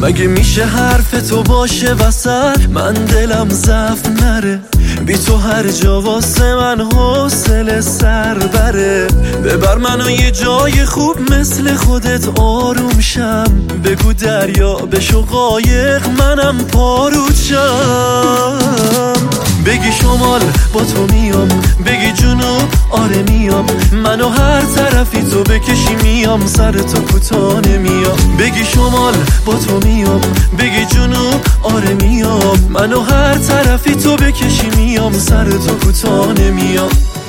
مگه میشه حرف تو باشه وسط من دلم ضعف نره، بی تو هر جا واسه من حوصله سر بره. ببر منو یه جای خوب مثل خودت آروم شم، بگو دریا بشو قایق منم پارود شم. بگی شمال با تو میام، بگی جنوب آره میام، منو هر طرفی تو بکشی میام، سر تو کوتاه نمیام. بگی شمال با تو میام، بگی جنوب آره میام، منو هر طرفی تو بکشی میام، سر تو کوتاه نمیام.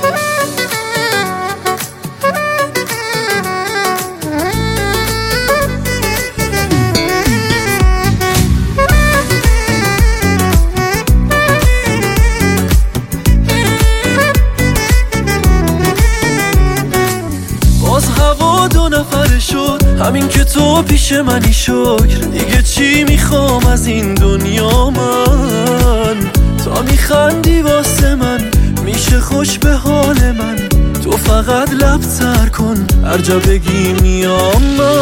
دو نفره شد همین که تو پیش منی، شکر دیگه چی میخوام از این دنیا من؟ تا میخندی واسه من میشه خوش به حال من، تو فقط لب تر کن هر جا بگی میام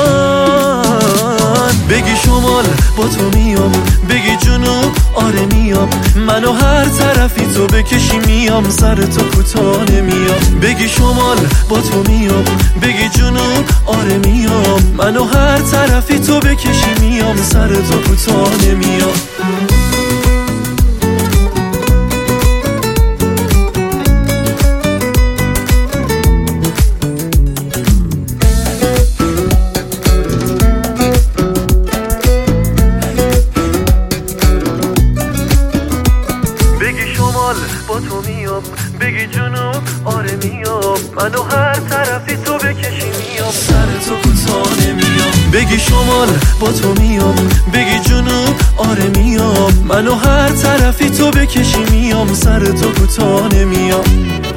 من. بگی شمال با تو میام، بگی جنوب آره میام، منو هر طرفی تو بکشی میام، سر تو کوتاه نمیام. بگی شمال با تو میام، بگی جنوب آره میام، منو هر طرفی تو بکشی میام، سر تو کوتاه نمیام. با تو میام، بگی جنوب آره میام، منو هر طرفی تو بکشی میام، سر تو کوتاه نمیام. بگی شمال با تو میام، بگی جنوب آره میام، منو هر طرفی تو بکشی میام، سر تو کوتاه نمیام.